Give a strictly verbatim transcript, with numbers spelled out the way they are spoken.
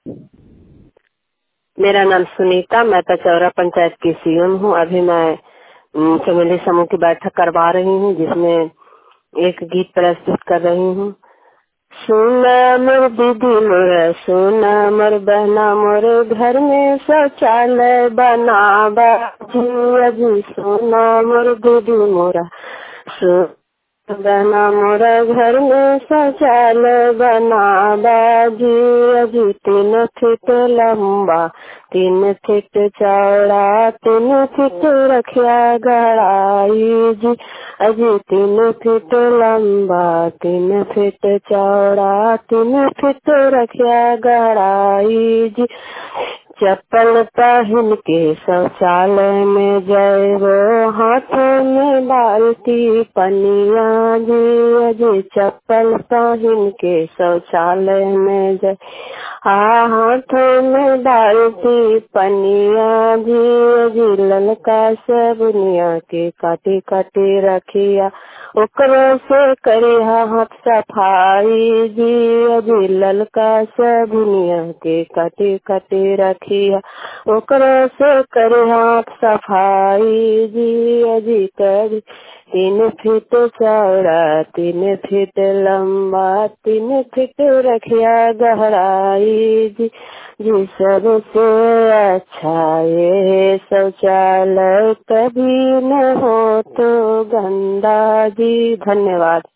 मेरा नाम सुनीता, मैं तचौरा पंचायत की सीएम हूँ। अभी मैं फैमिली समूह की बैठक करवा रही हूँ, जिसमें एक गीत प्रस्तुत कर रही हूँ। सोना मोर दीदी मोरा, सोना मोर बहना, मोर घर में शौचालय बनावा जी अजी। सोना मोर दीदी मोरा, सोना बहना, मोरा घर में शौचालय बनावा जी अजी। तीन फीट लंबा, तीन फीट चौड़ा, तीन फीट रखिया गहराई जी अजी। तीन फीट लंबा, तीन फीट चौड़ा, तीन फीट रखिया गहराई जी। चप्पल पहन के शौचालय में जाएगो, हाथ में बाल्टी पनिया जी अजी। चप्पल पहन के शौचालय में जाए, हाथ में बाल्टी पनिया जी अजी। ललका सबुनिया के काटी काटी रखिया, ओकरा से करिया हाथ सफाई जी अजी। ललका सबुनिया के काटी काटी रखिया, ओकरा से करिया हाथ सफाई जी अजी। करी तीन फीट चौड़ा, तीन फीट लंबा, तीन फीट रखिया गहराई जी जी। सबसे अच्छा ये शौचालय कभी न हो तो गंदा जी। धन्यवाद।